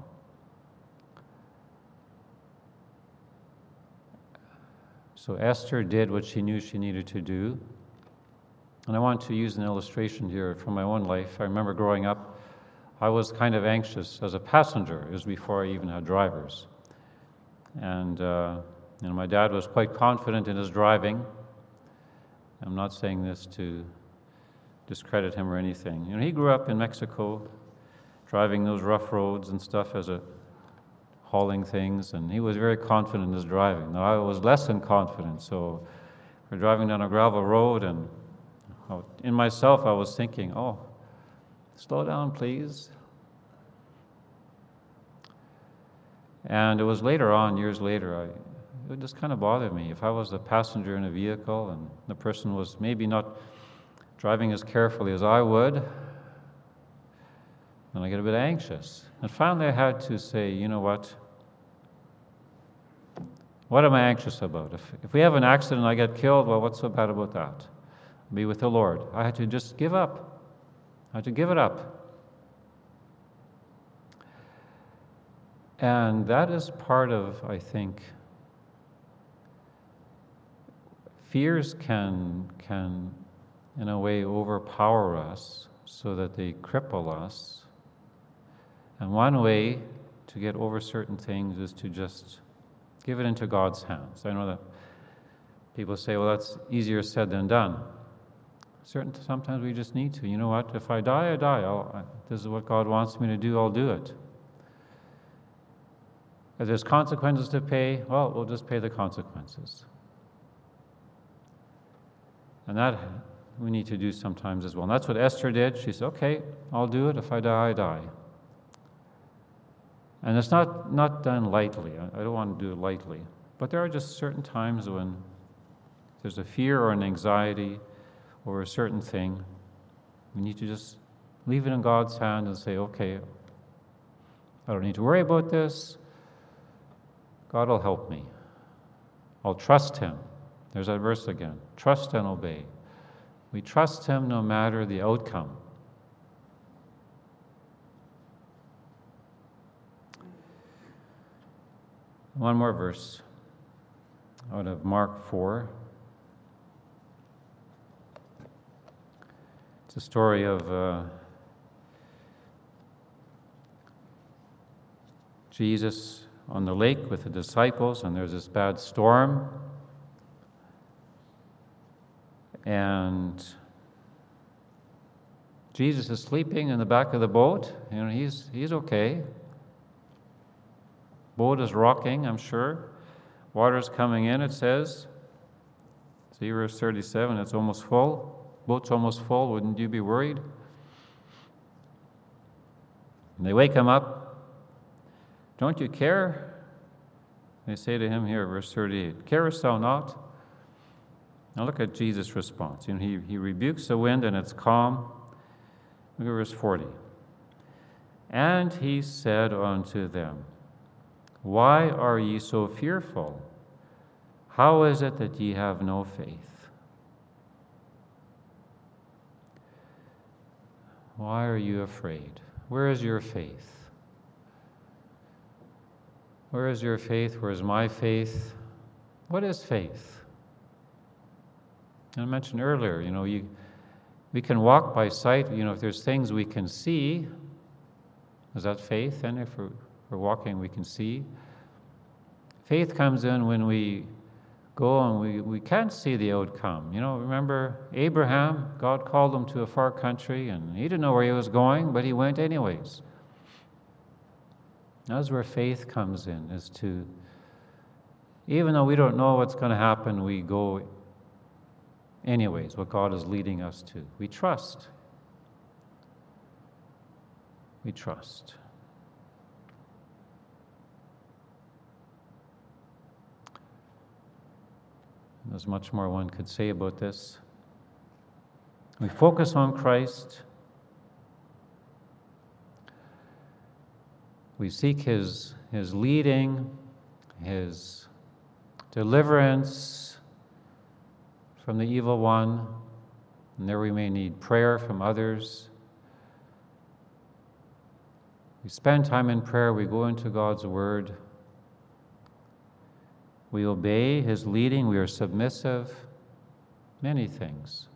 So Esther did what she knew she needed to do. And I want to use an illustration here from my own life. I remember growing up, I was kind of anxious as a passenger. It was before I even had drivers. And my dad was quite confident in his driving. I'm not saying this to discredit him or anything. He grew up in Mexico, driving those rough roads and stuff as a hauling things, and he was very confident in his driving. Now, I was less than confident, so we're driving down a gravel road, and in myself I was thinking, oh, slow down, please. And it was later on, years later, it just kind of bothered me. If I was the passenger in a vehicle and the person was maybe not driving as carefully as I would, then I get a bit anxious. And finally I had to say, you know what? What am I anxious about? If we have an accident and I get killed, well, what's so bad about that? Be with the Lord. I had to just give up. I had to give it up. And that is part of, I think, fears can in a way overpower us so that they cripple us. And one way to get over certain things is to just give it into God's hands. I know that people say, well, that's easier said than done. Sometimes we just need to. You know what? If I die, I die. This is what God wants me to do, I'll do it. If there's consequences to pay, well, we'll just pay the consequences. And that we need to do sometimes as well. And that's what Esther did. She said, okay, I'll do it. If I die, I die. And it's not done lightly. I don't want to do it lightly. But there are just certain times when there's a fear or an anxiety over a certain thing. We need to just leave it in God's hand and say, okay, I don't need to worry about this. God will help me. I'll trust Him. There's that verse again. Trust and obey. We trust Him no matter the outcome. One more verse out of Mark 4. It's a story of Jesus on the lake with the disciples, and there's this bad storm. And Jesus is sleeping in the back of the boat. You know, he's okay. Boat is rocking, I'm sure. Water's coming in, it says. See verse 37, it's almost full. Boat's almost full, wouldn't you be worried? And they wake him up. Don't you care? They say to him here, verse 38, carest thou not? Now look at Jesus' response. You know, he rebukes the wind and it's calm. Look at verse 40. And he said unto them, why are ye so fearful? How is it that ye have no faith? Why are you afraid? Where is your faith? Where is your faith? Where is my faith? What is faith? And I mentioned earlier, you know, we can walk by sight. You know, if there's things we can see, is that faith? And if we're walking, we can see. Faith comes in when we go and we can't see the outcome. You know, remember Abraham? God called him to a far country, and he didn't know where he was going, but he went anyways. That's where faith comes in, is to, even though we don't know what's going to happen, we go anyways, what God is leading us to. We trust. We trust. There's much more one could say about this. We focus on Christ. We seek His leading, His deliverance from the evil one. And there we may need prayer from others. We spend time in prayer. We go into God's Word. We obey His leading. We are submissive. Many things.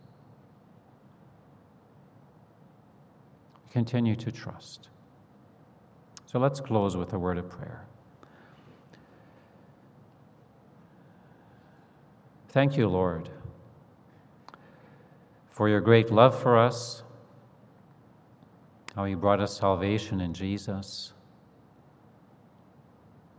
We continue to trust. So let's close with a word of prayer. Thank you, Lord, for your great love for us, how you brought us salvation in Jesus.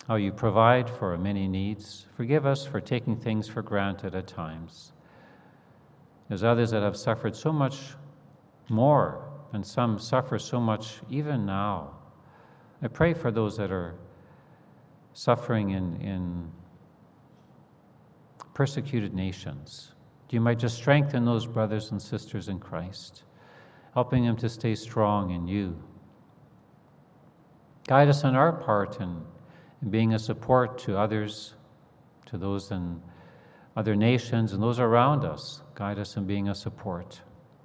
how you provide for our many needs. Forgive us for taking things for granted at times. There's others that have suffered so much more, and some suffer so much even now. I pray for those that are suffering in persecuted nations. You might just strengthen those brothers and sisters in Christ, helping them to stay strong in you. Guide us on our part in being a support to others, to those in other nations and those around us. Guide us in being a support.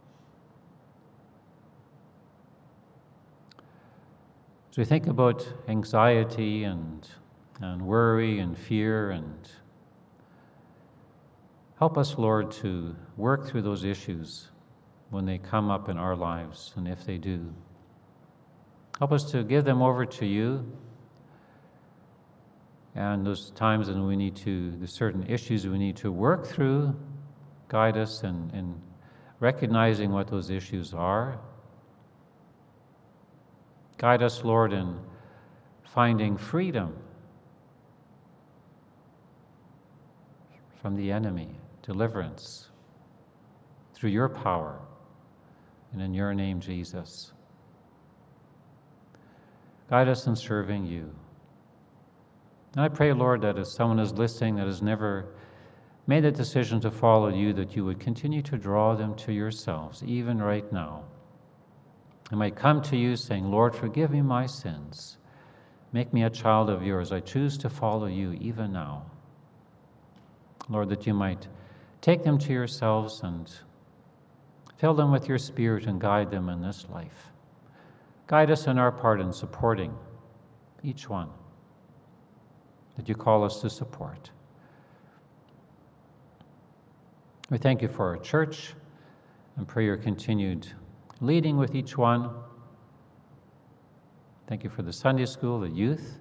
As we think about anxiety and worry and fear, and help us, Lord, to work through those issues when they come up in our lives, and if they do. Help us to give them over to you, and those times when we need to, the certain issues we need to work through, guide us in recognizing what those issues are. Guide us, Lord, in finding freedom from the enemy, deliverance through your power, and in your name, Jesus. Guide us in serving you. And I pray, Lord, that if someone is listening that has never made a decision to follow you, that you would continue to draw them to yourselves, even right now. I might come to you saying, Lord, forgive me my sins. Make me a child of yours. I choose to follow you even now. Lord, that you might take them to yourselves and fill them with your Spirit and guide them in this life. Guide us in our part in supporting each one that you call us to support. We thank you for our church and pray your continued leading with each one. Thank you for the Sunday school, the youth,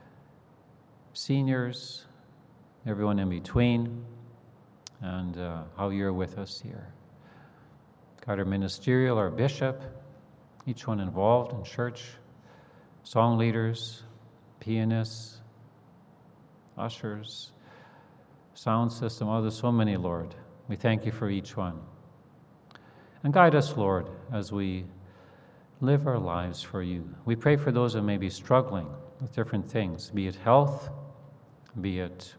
seniors, everyone in between, and how you're with us here. God, our ministerial, our bishop, each one involved in church, song leaders, pianists, ushers, sound system. Oh, there's so many, Lord. We thank you for each one. And guide us, Lord, as we live our lives for you. We pray for those that may be struggling with different things, be it health, be it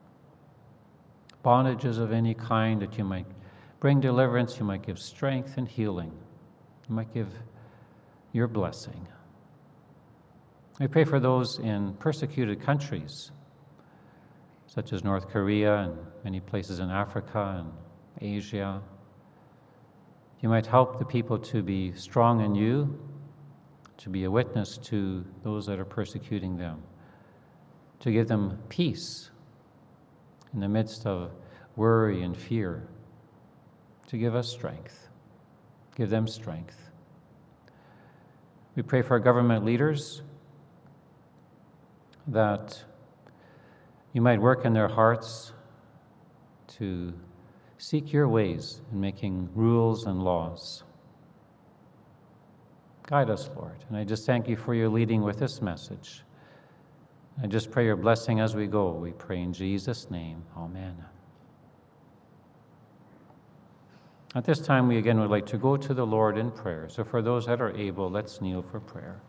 bondages of any kind, that you might bring deliverance, you might give strength and healing. You might give your blessing. We pray for those in persecuted countries, such as North Korea and many places in Africa and Asia. You might help the people to be strong in you, to be a witness to those that are persecuting them, to give them peace in the midst of worry and fear, to give us strength, give them strength. We pray for our government leaders, that you might work in their hearts to seek your ways in making rules and laws. Guide us, Lord. And I just thank you for your leading with this message. I just pray your blessing as we go. We pray in Jesus' name. Amen. At this time, we again would like to go to the Lord in prayer. So for those that are able, let's kneel for prayer.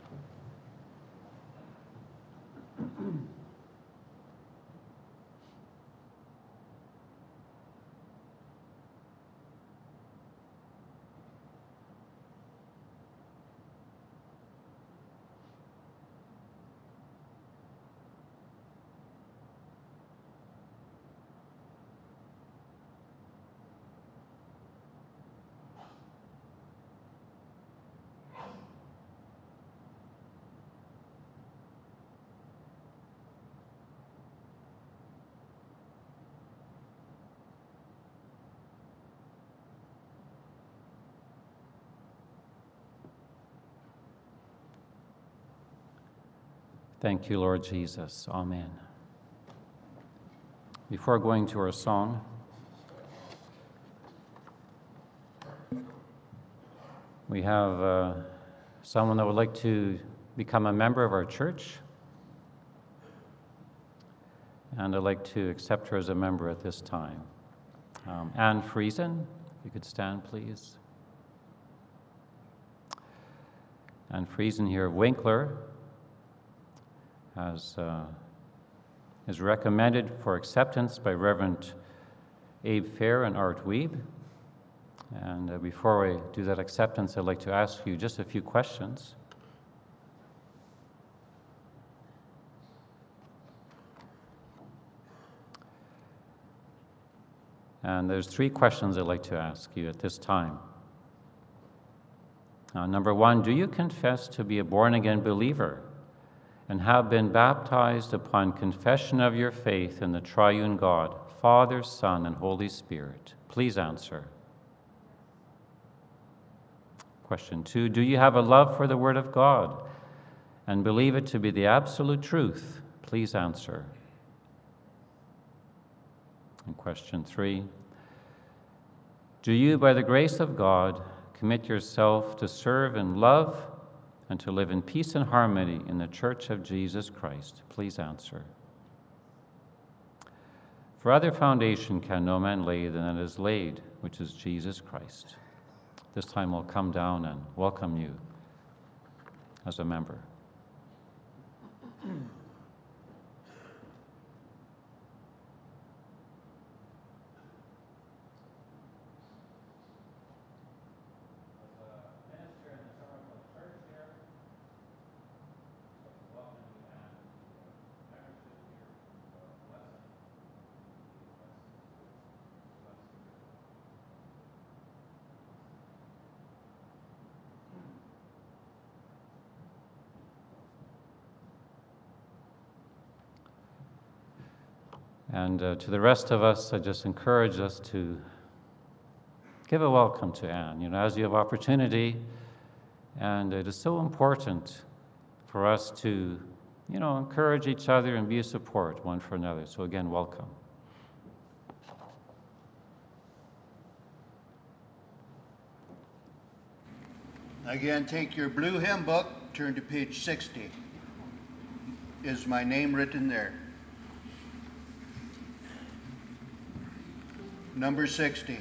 Thank you, Lord Jesus. Amen. Before going to our song, we have someone that would like to become a member of our church. and I'd like to accept her as a member at this time. Anne Friesen, if you could stand, please. Anne Friesen here of Winkler is recommended for acceptance by Reverend Abe Fair and Art Wiebe. And before I do that acceptance, I'd like to ask you just a few questions. And there's 3 questions I'd like to ask you at this time. Number 1, do you confess to be a born-again believer and have been baptized upon confession of your faith in the triune God, Father, Son, and Holy Spirit? Please answer. Question 2, do you have a love for the Word of God and believe it to be the absolute truth? Please answer. And question 3, do you, by the grace of God, commit yourself to serve and love and to live in peace and harmony in the Church of Jesus Christ? Please answer. For other foundation can no man lay than that is laid, which is Jesus Christ. This time we'll come down and welcome you as a member. And to the rest of us, I just encourage us to give a welcome to Anne, as you have opportunity. And it is so important for us to, encourage each other and be a support one for another. So again, welcome. Again, take your blue hymn book, turn to page 60. Is my name written there? Number 60.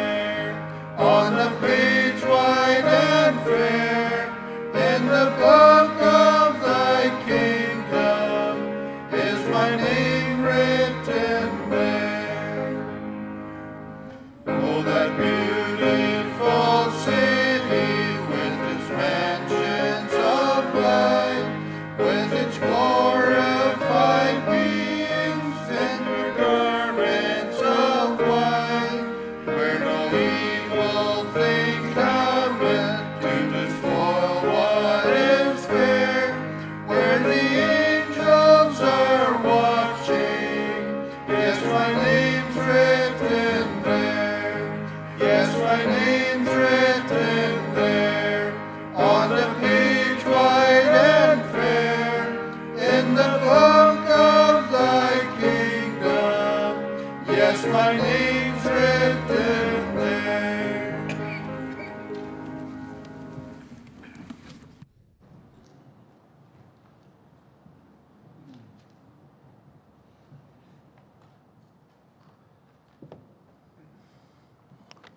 On the page wide and fair, in the book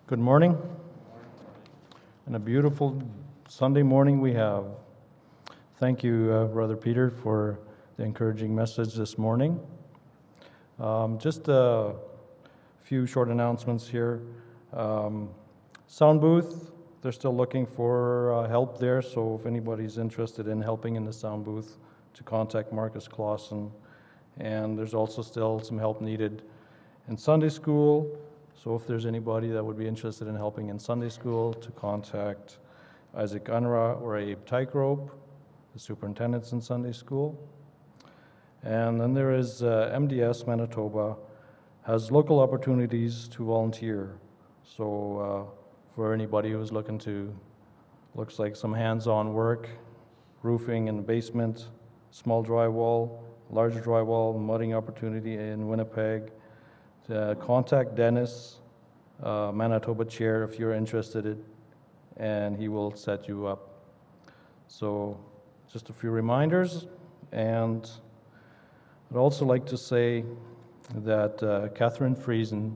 Good morning. And a beautiful Sunday morning we have. Thank you, Brother Peter, for the encouraging message this morning. Just a few short announcements here. Sound booth, they're still looking for help there, so if anybody's interested in helping in the sound booth, to contact Marcus Clausen. And there's also still some help needed in Sunday school, so if there's anybody that would be interested in helping in Sunday school, to contact Isaac Unruh or Abe Tykerope, the superintendents in Sunday school. And then there is MDS Manitoba has local opportunities to volunteer. So for anybody who's looking to, looks like some hands-on work, roofing in the basement, small drywall, larger drywall, mudding opportunity in Winnipeg, contact Dennis, Manitoba Chair, if you're interested, and he will set you up. So just a few reminders, and I'd also like to say that Catherine Friesen,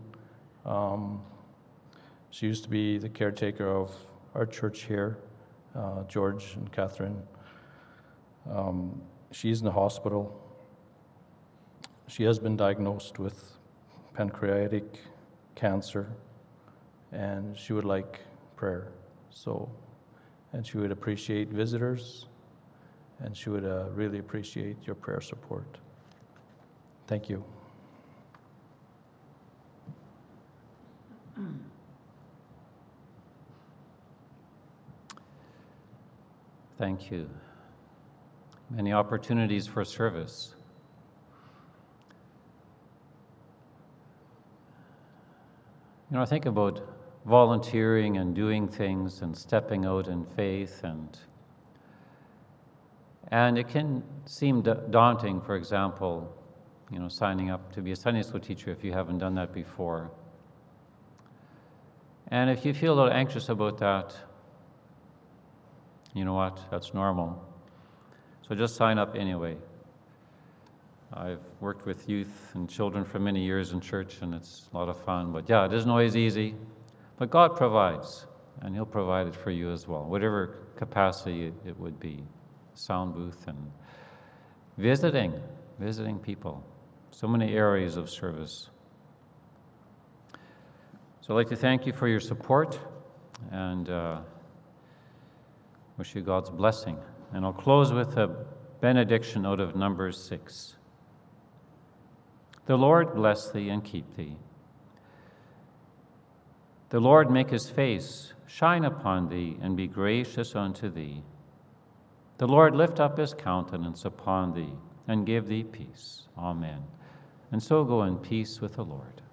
she used to be the caretaker of our church here, George and Catherine. She's in the hospital. She has been diagnosed with pancreatic cancer, and she would like prayer. So, and she would appreciate visitors, and she would really appreciate your prayer support. Thank you. Thank you. Many opportunities for service. You know, I think about volunteering and doing things and stepping out in faith, and it can seem daunting, for example, you know, signing up to be a Sunday school teacher if you haven't done that before. And if you feel a little anxious about that, you know what, that's normal. So just sign up anyway. I've worked with youth and children for many years in church, and it's a lot of fun. But yeah, it isn't always easy. But God provides, and He'll provide it for you as well, whatever capacity it would be. Sound booth and visiting people. So many areas of service. So I'd like to thank you for your support, and wish you God's blessing. And I'll close with a benediction out of Numbers 6. The Lord bless thee and keep thee. The Lord make his face shine upon thee and be gracious unto thee. The Lord lift up his countenance upon thee and give thee peace. Amen. And so go in peace with the Lord.